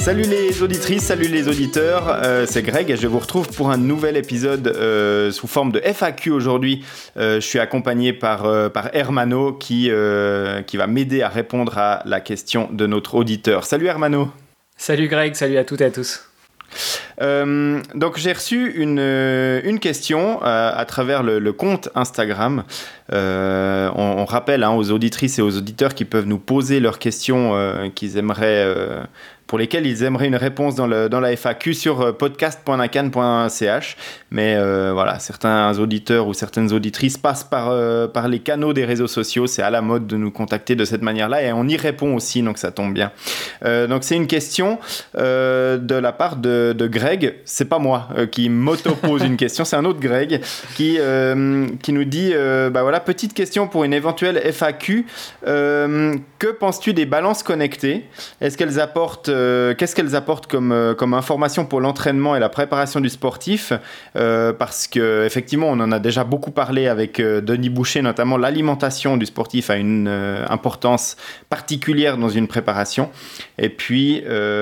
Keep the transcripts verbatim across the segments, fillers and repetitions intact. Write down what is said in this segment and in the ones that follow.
Salut les auditrices, salut les auditeurs, euh, c'est Greg et je vous retrouve pour un nouvel épisode euh, sous forme de F A Q aujourd'hui. Euh, je suis accompagné par, euh, par Hermano qui, euh, qui va m'aider à répondre à la question de notre auditeur. Salut Hermano. Salut Greg, salut à toutes et à tous. Euh, donc j'ai reçu une, une question euh, à travers le, le compte Instagram. Euh, on, on rappelle hein, aux auditrices et aux auditeurs qui peuvent nous poser leurs questions euh, qu'ils aimeraient, euh, pour lesquelles ils aimeraient une réponse dans, le, dans la F A Q sur podcast point nacan point c h. Mais euh, voilà, certains auditeurs ou certaines auditrices passent par, euh, par les canaux des réseaux sociaux. C'est à la mode de nous contacter de cette manière-là et on y répond aussi, donc ça tombe bien. Euh, donc c'est une question euh, de la part de, de Greg. C'est pas moi euh, qui m'auto-pose une question, c'est un autre Greg qui, euh, qui nous dit euh, bah voilà, petite question pour une éventuelle F A Q. Euh, que penses-tu des balances connectées ? Est-ce qu'elles apportent, euh, qu'est-ce qu'elles apportent comme, euh, comme information pour l'entraînement et la préparation du sportif ? euh, Parce qu'effectivement, on en a déjà beaucoup parlé avec euh, Denis Boucher, notamment l'alimentation du sportif a une euh, importance particulière dans une préparation. Et puis,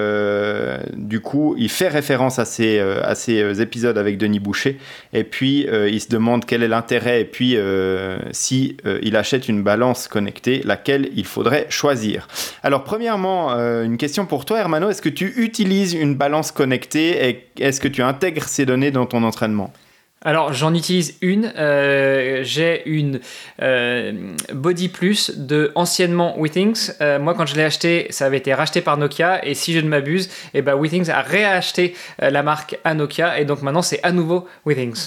euh, du coup, il fait référence à ces, euh, à ces épisodes avec Denis Boucher. Et puis, euh, il se demande quel est l'intérêt et puis euh, si euh, il achète une balance connectée, laquelle il faudrait choisir. Alors, premièrement, euh, une question pour toi, Hermano. Est-ce que tu utilises une balance connectée et est-ce que tu intègres ces données dans ton entraînement ? Alors, j'en utilise une. Euh, j'ai une euh, Body Plus de anciennement Withings. Euh, moi, quand je l'ai acheté, ça avait été racheté par Nokia. Et si je ne m'abuse, eh ben, Withings a réacheté euh, la marque à Nokia. Et donc maintenant, c'est à nouveau Withings.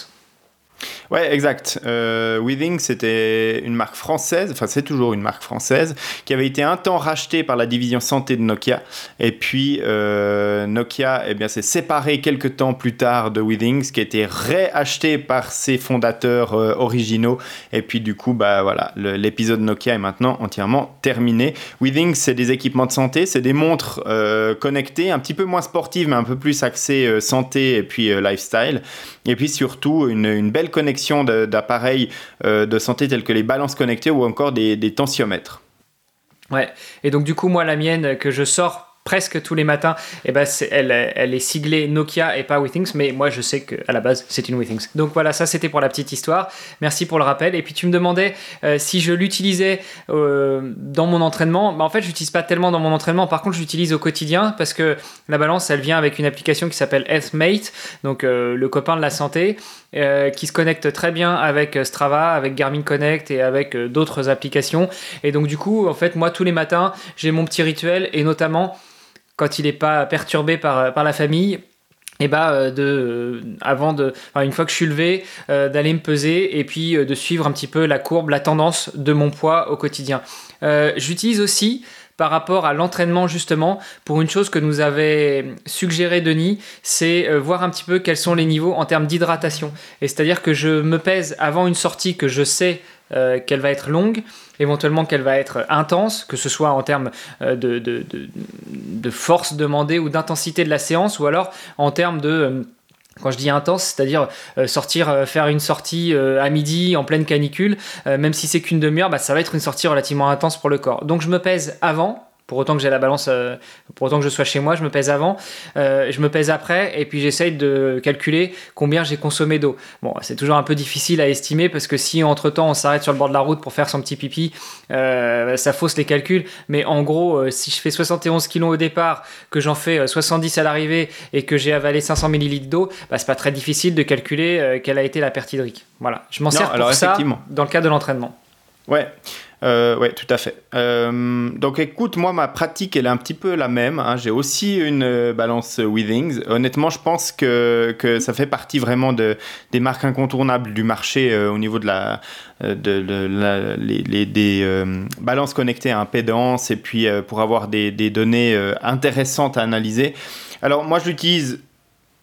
Ouais, exact. Euh, Withings, c'était une marque française, enfin c'est toujours une marque française, qui avait été un temps rachetée par la division santé de Nokia. Et puis euh, Nokia, eh bien, s'est séparé quelques temps plus tard de Withings, qui a été réacheté par ses fondateurs euh, originaux. Et puis du coup, bah voilà, le, l'épisode Nokia est maintenant entièrement terminé. Withings, c'est des équipements de santé, c'est des montres euh, connectées, un petit peu moins sportives, mais un peu plus axées euh, santé et puis euh, lifestyle. Et puis surtout, une, une belle connexion de, d'appareils euh, de santé tels que les balances connectées ou encore des, des tensiomètres. Ouais, et donc du coup, moi, la mienne que je sors presque tous les matins, eh ben c'est, elle, elle est siglée Nokia et pas Withings, mais moi je sais qu'à la base c'est une Withings. Donc voilà, ça c'était pour la petite histoire. Merci pour le rappel. Et puis tu me demandais euh, si je l'utilisais euh, dans mon entraînement. Bah, en fait, je l'utilise pas tellement dans mon entraînement. Par contre, je l'utilise au quotidien parce que la balance, elle vient avec une application qui s'appelle Healthmate, donc euh, le copain de la santé, euh, qui se connecte très bien avec Strava, avec Garmin Connect et avec euh, d'autres applications. Et donc du coup, en fait, moi tous les matins, j'ai mon petit rituel et notamment quand il n'est pas perturbé par, par la famille, et bah euh, de euh, avant de enfin, une fois que je suis levé euh, d'aller me peser et puis euh, de suivre un petit peu la courbe, la tendance de mon poids au quotidien. Euh, j'utilise aussi par rapport à l'entraînement justement pour une chose que nous avait suggéré Denis, c'est euh, voir un petit peu quels sont les niveaux en termes d'hydratation. Et c'est-à-dire que je me pèse avant une sortie que je sais euh, qu'elle va être longue, éventuellement qu'elle va être intense, que ce soit en termes de, de, de, de force demandée ou d'intensité de la séance, ou alors en termes de... Quand je dis intense, c'est-à-dire euh, sortir, euh, faire une sortie euh, à midi en pleine canicule, euh, même si c'est qu'une demi-heure, bah, ça va être une sortie relativement intense pour le corps. Donc je me pèse avant, pour autant que j'ai la balance, euh, pour autant que je sois chez moi, je me pèse avant, euh, je me pèse après, et puis j'essaye de calculer combien j'ai consommé d'eau. Bon, c'est toujours un peu difficile à estimer, parce que si entre-temps on s'arrête sur le bord de la route pour faire son petit pipi, euh, ça fausse les calculs, mais en gros, euh, si je fais soixante et onze kilos au départ, que j'en fais euh, soixante-dix à l'arrivée, et que j'ai avalé cinq cents millilitres d'eau, bah, c'est pas très difficile de calculer euh, quelle a été la perte hydrique. Voilà, je m'en non, sers pour ça dans le cadre de l'entraînement. Ouais. Euh, ouais, tout à fait. Euh, donc, écoute, moi, ma pratique, elle est un petit peu la même. Hein. J'ai aussi une euh, balance Withings. Honnêtement, je pense que, que ça fait partie vraiment de, des marques incontournables du marché euh, au niveau de la, de, de la, les, les, des euh, balances connectées à impédance et puis euh, pour avoir des, des données euh, intéressantes à analyser. Alors, moi, je l'utilise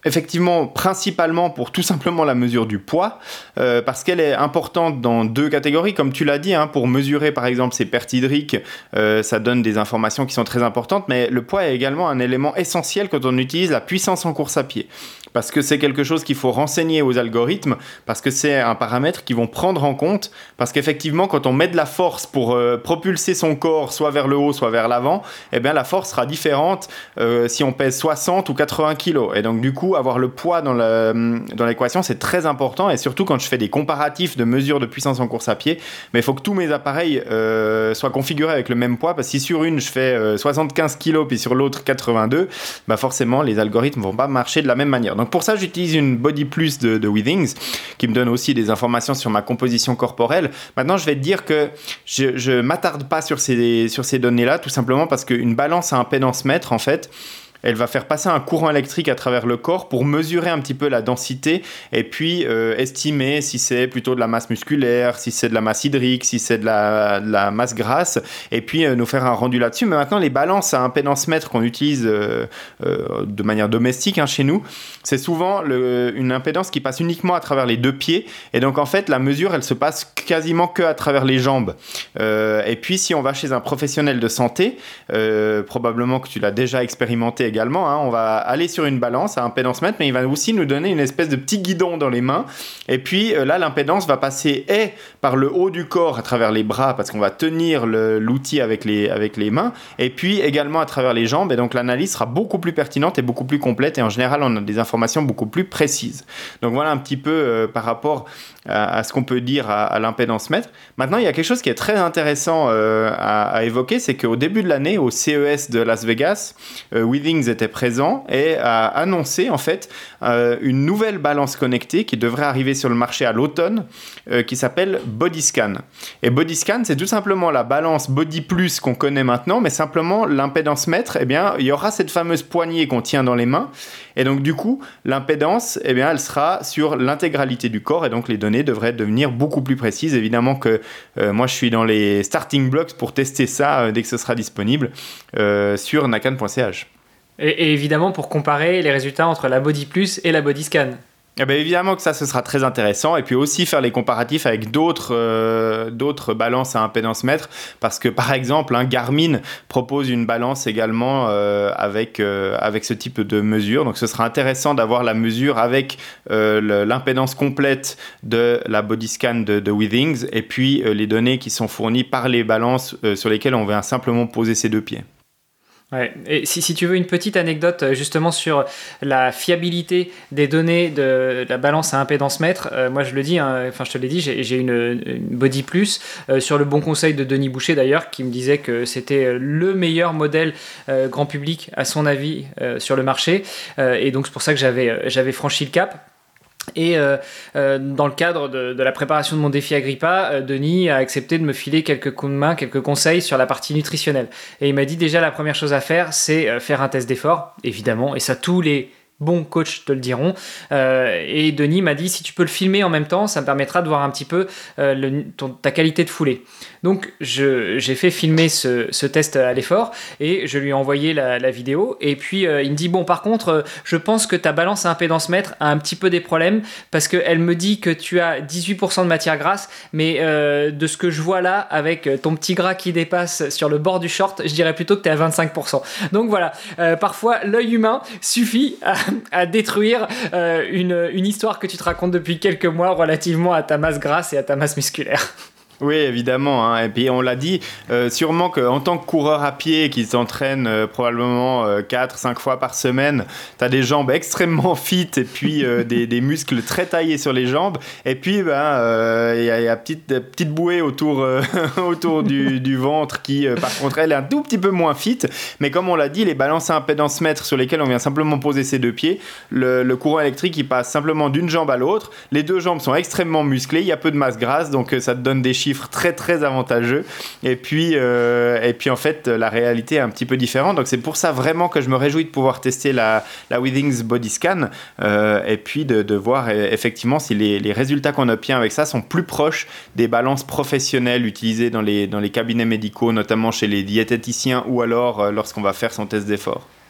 effectivement, principalement pour tout simplement la mesure du poids, euh, parce qu'elle est importante dans deux catégories, comme tu l'as dit, hein, pour mesurer par exemple ses pertes hydriques, euh, ça donne des informations qui sont très importantes, mais le poids est également un élément essentiel quand on utilise la puissance en course à pied. Parce que c'est quelque chose qu'il faut renseigner aux algorithmes, parce que c'est un paramètre qu'ils vont prendre en compte, parce qu'effectivement, quand on met de la force pour euh, propulser son corps, soit vers le haut, soit vers l'avant, eh bien la force sera différente euh, si on pèse soixante ou quatre-vingts kilos. Et donc du coup, avoir le poids dans, le, dans l'équation, c'est très important, et surtout quand je fais des comparatifs de mesures de puissance en course à pied, mais il faut que tous mes appareils euh, soient configurés avec le même poids, parce que si sur une, je fais euh, soixante-quinze kilos, puis sur l'autre, quatre-vingt-deux, bah forcément, les algorithmes ne vont pas marcher de la même manière. Donc pour ça, j'utilise une Body Plus de, de Withings qui me donne aussi des informations sur ma composition corporelle. Maintenant, je vais te dire que je ne m'attarde pas sur ces, sur ces données-là, tout simplement parce qu'une balance à impédance mètre, en fait, elle va faire passer un courant électrique à travers le corps pour mesurer un petit peu la densité et puis euh, estimer si c'est plutôt de la masse musculaire, si c'est de la masse hydrique, si c'est de la, de la masse grasse, et puis euh, nous faire un rendu là-dessus. Mais maintenant, les balances à impédance mètre qu'on utilise euh, euh, de manière domestique hein, chez nous, c'est souvent le, une impédance qui passe uniquement à travers les deux pieds. Et donc, en fait, la mesure, elle se passe quasiment que à travers les jambes. Euh, et puis, si on va chez un professionnel de santé, euh, probablement que tu l'as déjà expérimenté également, hein, on va aller sur une balance à impédance mètre, mais il va aussi nous donner une espèce de petit guidon dans les mains. Et puis euh, là, l'impédance va passer et par le haut du corps à travers les bras, parce qu'on va tenir le, l'outil avec les, avec les mains, et puis également à travers les jambes. Et donc l'analyse sera beaucoup plus pertinente et beaucoup plus complète. Et en général, on a des informations beaucoup plus précises. Donc voilà un petit peu euh, par rapport à, à ce qu'on peut dire à, à l'impédance mètre. Maintenant, il y a quelque chose qui est très intéressant euh, à, à évoquer, c'est qu'au début de l'année, au C E S de Las Vegas, euh, Withings était présent et a annoncé en fait euh, une nouvelle balance connectée qui devrait arriver sur le marché à l'automne, euh, qui s'appelle Bodyscan. Et Bodyscan, c'est tout simplement la balance Body Plus qu'on connaît maintenant, mais simplement l'impédance mètre, eh bien, il y aura cette fameuse poignée qu'on tient dans les mains, et donc du coup, l'impédance, eh bien, elle sera sur l'intégralité du corps, et donc les données devraient devenir beaucoup plus précises. Évidemment que euh, moi, je suis dans les starting blocks pour tester ça euh, dès que ce sera disponible euh, sur nakan point c h. Et, et évidemment pour comparer les résultats entre la Body Plus et la Bodyscan. Eh bien, évidemment que ça, ce sera très intéressant. Et puis aussi faire les comparatifs avec d'autres, euh, d'autres balances à impédance mètre. Parce que, par exemple, hein, Garmin propose une balance également euh, avec, euh, avec ce type de mesure. Donc, ce sera intéressant d'avoir la mesure avec euh, le, l'impédance complète de la Bodyscan de, de Withings. Et puis, euh, les données qui sont fournies par les balances euh, sur lesquelles on vient simplement poser ses deux pieds. Ouais. Et si, si tu veux une petite anecdote justement sur la fiabilité des données de la balance à impédance mètre, euh, moi je le dis, hein, enfin je te l'ai dit, j'ai, j'ai une, une Body Plus euh, sur le bon conseil de Denis Boucher d'ailleurs, qui me disait que c'était le meilleur modèle euh, grand public à son avis euh, sur le marché, euh, et donc c'est pour ça que j'avais, j'avais franchi le cap. Et euh, euh, dans le cadre de, de la préparation de mon défi Agrippa, euh, Denis a accepté de me filer quelques coups de main, quelques conseils sur la partie nutritionnelle. Et il m'a dit déjà la première chose à faire, c'est euh, faire un test d'effort, évidemment, et ça tous les bons coachs te le diront. Euh, et Denis m'a dit si tu peux le filmer en même temps, ça me permettra de voir un petit peu euh, le, ton, ta qualité de foulée. Donc je, j'ai fait filmer ce, ce test à l'effort et je lui ai envoyé la, la vidéo. Et puis euh, il me dit bon, par contre, euh, je pense que ta balance à impédance mètre a un petit peu des problèmes parce qu'elle me dit que tu as dix-huit pour cent de matière grasse, mais euh, de ce que je vois là, avec ton petit gras qui dépasse sur le bord du short, je dirais plutôt que tu es à vingt-cinq pour cent. Donc voilà, euh, parfois l'œil humain suffit à, à détruire euh, une, une histoire que tu te racontes depuis quelques mois relativement à ta masse grasse et à ta masse musculaire. Oui, évidemment. Hein. Et puis on l'a dit, euh, sûrement qu'en tant que coureur à pied qui s'entraîne euh, probablement euh, quatre cinq fois par semaine, tu as des jambes extrêmement fit et puis euh, des, des muscles très taillés sur les jambes. Et puis il ben, euh, y a, y a petite, petite bouée autour, euh, autour du, du ventre qui, euh, par contre, elle est un tout petit peu moins fit. Mais comme on l'a dit, les balances à impédance mètre sur lesquelles on vient simplement poser ses deux pieds, le, le courant électrique il passe simplement d'une jambe à l'autre. Les deux jambes sont extrêmement musclées, il y a peu de masse grasse, donc euh, ça te donne des chiffres très très avantageux et puis, euh, et puis en fait la réalité est un petit peu différente, donc c'est pour ça vraiment que je me réjouis de pouvoir tester la, la Withings Bodyscan euh, et puis de, de voir effectivement si les, les résultats qu'on obtient avec ça sont plus proches des balances professionnelles utilisées dans les, dans les cabinets médicaux, notamment chez les diététiciens ou alors euh, lorsqu'on va faire son test d'effort.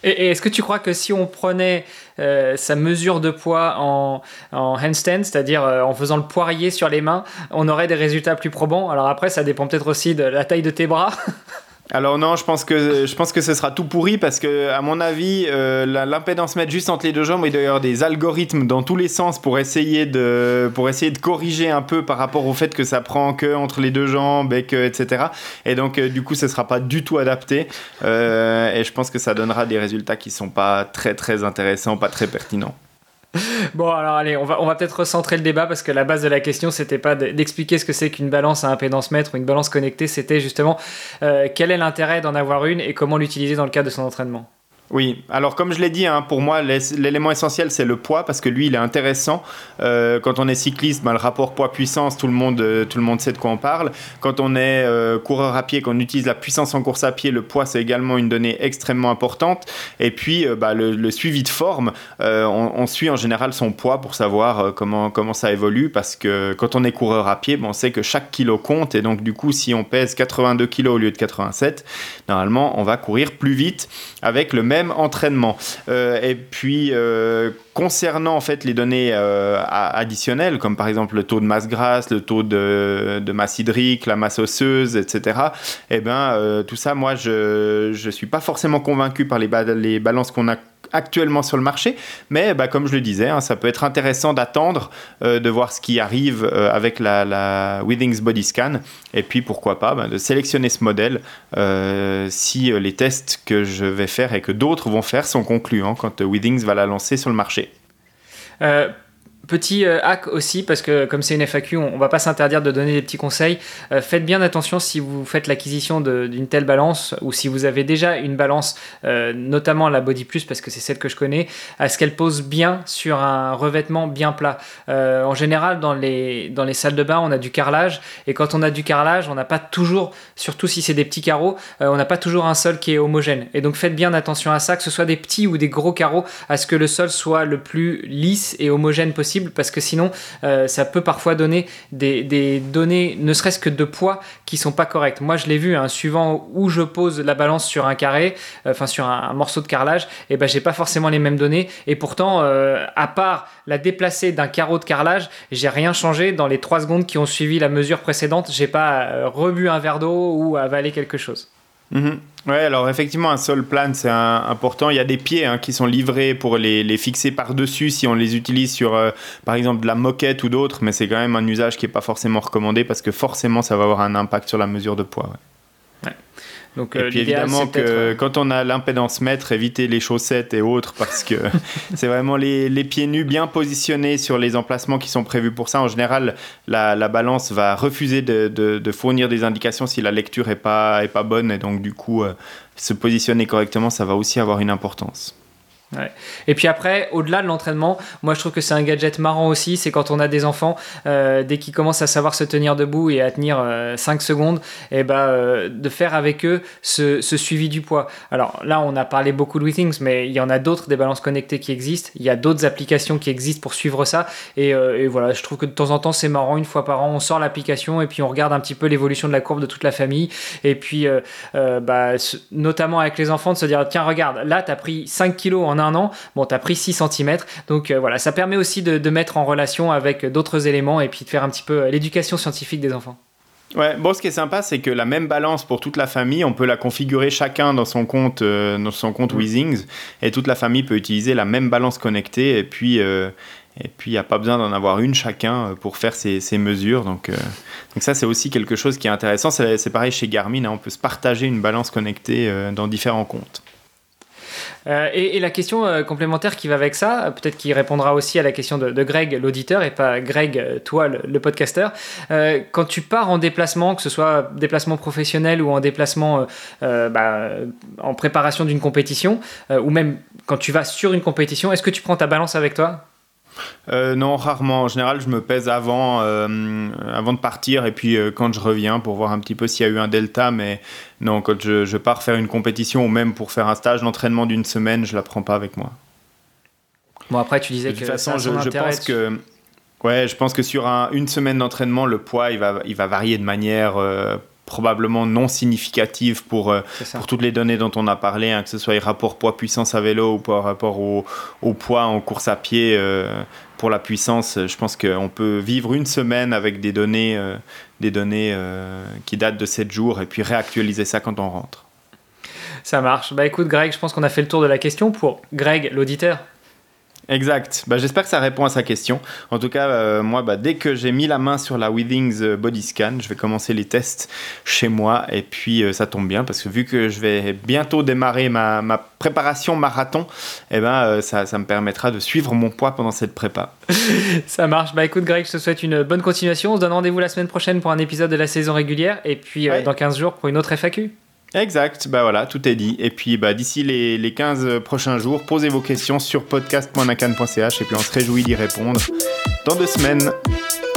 Et, et est-ce que tu crois que si on prenait euh, sa mesure de poids en, en handstand, c'est-à-dire euh, en faisant le poirier sur les mains, on aurait des résultats plus probants? Alors après, ça dépend peut-être aussi de la taille de tes bras. Alors non, je pense que je pense que ce sera tout pourri parce que à mon avis, euh, la, l'impédance mètre juste entre les deux jambes, il doit y avoir des algorithmes dans tous les sens pour essayer de pour essayer de corriger un peu par rapport au fait que ça prend que entre les deux jambes et que et cetera. Et donc euh, du coup, ce sera pas du tout adapté. Euh, et je pense que ça donnera des résultats qui sont pas très très intéressants, pas très pertinents. Bon, alors allez, on va, on va peut-être recentrer le débat parce que la base de la question, c'était pas d'expliquer ce que c'est qu'une balance à impédance mètre ou une balance connectée, c'était justement euh, quel est l'intérêt d'en avoir une et comment l'utiliser dans le cadre de son entraînement. Oui, alors comme je l'ai dit, hein, pour moi l'élément essentiel c'est le poids parce que lui il est intéressant. Euh, quand on est cycliste, ben, le rapport poids-puissance, tout le monde, euh, tout le monde sait de quoi on parle. Quand on est euh, coureur à pied, qu'on utilise la puissance en course à pied, le poids c'est également une donnée extrêmement importante. Et puis euh, bah, le, le suivi de forme, euh, on, on suit en général son poids pour savoir euh, comment, comment ça évolue parce que quand on est coureur à pied, ben, on sait que chaque kilo compte et donc du coup si on pèse quatre-vingt-deux kilos au lieu de quatre-vingt-sept, normalement on va courir plus vite avec le même entraînement. Euh, et puis euh, concernant en fait les données euh, additionnelles comme par exemple le taux de masse grasse, le taux de, de masse hydrique, la masse osseuse, et cetera. Et ben euh, tout ça, moi je je suis pas forcément convaincu par les, ba- les balances qu'on a actuellement sur le marché, mais bah, comme je le disais, hein, ça peut être intéressant d'attendre, euh, de voir ce qui arrive euh, avec la, la Withings Body Scan, et puis pourquoi pas bah, de sélectionner ce modèle euh, si euh, les tests que je vais faire et que d'autres vont faire sont concluants quand euh, Withings va la lancer sur le marché. Euh... Petit euh, hack aussi, parce que comme c'est une F A Q, on ne va pas s'interdire de donner des petits conseils. Euh, faites bien attention si vous faites l'acquisition de, d'une telle balance ou si vous avez déjà une balance, euh, notamment la Body Plus, parce que c'est celle que je connais, à ce qu'elle pose bien sur un revêtement bien plat. Euh, en général, dans les, dans les salles de bain, on a du carrelage et quand on a du carrelage, on n'a pas toujours, surtout si c'est des petits carreaux, euh, on n'a pas toujours un sol qui est homogène. Et donc faites bien attention à ça, que ce soit des petits ou des gros carreaux, à ce que le sol soit le plus lisse et homogène possible. Parce que sinon euh, ça peut parfois donner des, des données ne serait-ce que de poids qui sont pas correctes. Moi je l'ai vu, hein, suivant où je pose la balance sur un carré, enfin euh, sur un, un morceau de carrelage, et ben j'ai pas forcément les mêmes données et pourtant euh, à part la déplacer d'un carreau de carrelage, j'ai rien changé dans les trois secondes qui ont suivi la mesure précédente. J'ai pas euh, rebu un verre d'eau ou avalé quelque chose. Mmh. Ouais, alors effectivement, un sol plane, c'est un, important. Il y a des pieds hein, qui sont livrés pour les, les fixer par-dessus si on les utilise sur, euh, par exemple, de la moquette ou d'autres, mais c'est quand même un usage qui n'est pas forcément recommandé parce que forcément, ça va avoir un impact sur la mesure de poids. Ouais. Ouais. Donc, et euh, puis évidemment que euh... quand on a l'impédance mètre, éviter les chaussettes et autres parce que c'est vraiment les, les pieds nus bien positionnés sur les emplacements qui sont prévus pour ça. En général, la, la balance va refuser de, de, de fournir des indications si la lecture n'est pas, est pas bonne et donc du coup, euh, se positionner correctement, ça va aussi avoir une importance. Ouais. Et puis après, au-delà de l'entraînement, moi je trouve que c'est un gadget marrant aussi, c'est quand on a des enfants, euh, dès qu'ils commencent à savoir se tenir debout et à tenir euh, cinq secondes, et bah, euh, de faire avec eux ce, ce suivi du poids. Alors là, on a parlé beaucoup de Withings, mais il y en a d'autres, des balances connectées qui existent, il y a d'autres applications qui existent pour suivre ça, et, euh, et voilà, je trouve que de temps en temps c'est marrant, une fois par an, on sort l'application et puis on regarde un petit peu l'évolution de la courbe de toute la famille, et puis euh, euh, bah, notamment avec les enfants, de se dire, tiens regarde, là t'as pris cinq kilos en un an, bon t'as pris six centimètres, donc euh, voilà, ça permet aussi de, de mettre en relation avec d'autres éléments et puis de faire un petit peu l'éducation scientifique des enfants. Ouais, bon, ce qui est sympa, c'est que la même balance pour toute la famille, on peut la configurer chacun dans son compte, euh, dans son compte mmh. Withings, et toute la famille peut utiliser la même balance connectée, et puis euh, et puis il n'y a pas besoin d'en avoir une chacun pour faire ses, ses mesures, donc, euh, donc ça c'est aussi quelque chose qui est intéressant. C'est, c'est pareil chez Garmin, hein, on peut se partager une balance connectée euh, dans différents comptes. Euh, et, et la question euh, complémentaire qui va avec ça, peut-être qu'il répondra aussi à la question de, de Greg, l'auditeur, et pas Greg, toi, le, le podcasteur. Euh, quand tu pars en déplacement, que ce soit déplacement professionnel ou en déplacement euh, euh, bah, en préparation d'une compétition, euh, ou même quand tu vas sur une compétition, est-ce que tu prends ta balance avec toi ? Euh, non, rarement. En général, je me pèse avant, euh, avant de partir et puis euh, quand je reviens pour voir un petit peu s'il y a eu un delta. Mais non, quand je, je pars faire une compétition ou même pour faire un stage d'entraînement d'une semaine, je la prends pas avec moi. Bon, après, tu disais que de toute façon, ça a son je, je intérêt. pense que ouais, je pense que sur un, une semaine d'entraînement, le poids il va, il va varier de manière euh, probablement non significatives pour, euh, pour toutes les données dont on a parlé, hein, que ce soit les rapports poids-puissance à vélo ou par rapport au, au poids en course à pied. Euh, pour la puissance, je pense qu'on peut vivre une semaine avec des données, euh, des données euh, qui datent de sept jours et puis réactualiser ça quand on rentre. Ça marche. Bah écoute Greg, je pense qu'on a fait le tour de la question pour Greg, l'auditeur. Exact. Bah, j'espère que ça répond à sa question. En tout cas, euh, moi, bah, dès que j'ai mis la main sur la Withings Body Scan, je vais commencer les tests chez moi. Et puis, euh, ça tombe bien parce que vu que je vais bientôt démarrer ma, ma préparation marathon, eh ben, euh, ça, ça me permettra de suivre mon poids pendant cette prépa. Ça marche. Bah écoute Greg, je te souhaite une bonne continuation. On se donne rendez-vous la semaine prochaine pour un épisode de la saison régulière et puis euh, ouais. dans quinze jours pour une autre F A Q. Exact, bah voilà, tout est dit. Et puis bah, d'ici les, les quinze prochains jours, posez vos questions sur podcast point nakan point c h et puis on se réjouit d'y répondre dans deux semaines.